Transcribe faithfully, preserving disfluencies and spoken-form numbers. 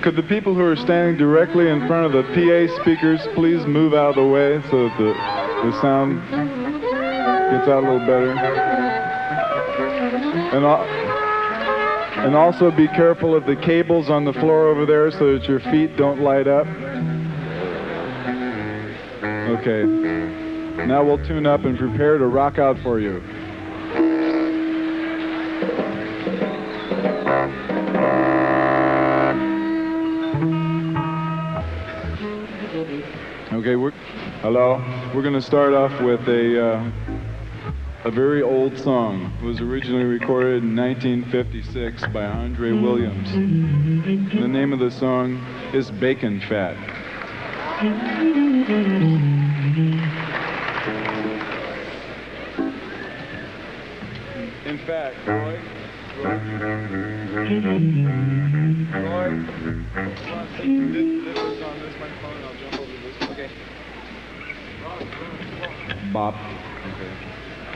could the people who are standing directly in front of the P A speakers please move out of the way so that the, the sound gets out a little better? And, al and also be careful of the cables on the floor over there so that your feet don't light up. Okay. Now we'll tune up and prepare to rock out for you. Okay, we're, hello. We're going to start off with a, uh, a very old song. It was originally recorded in nineteen fifty-six by Andre Williams. The name of the song is Bacon Fat. In fact, Roy, Roy, Roy, this, this is on this microphone, I'll jump over this. Okay. Bop.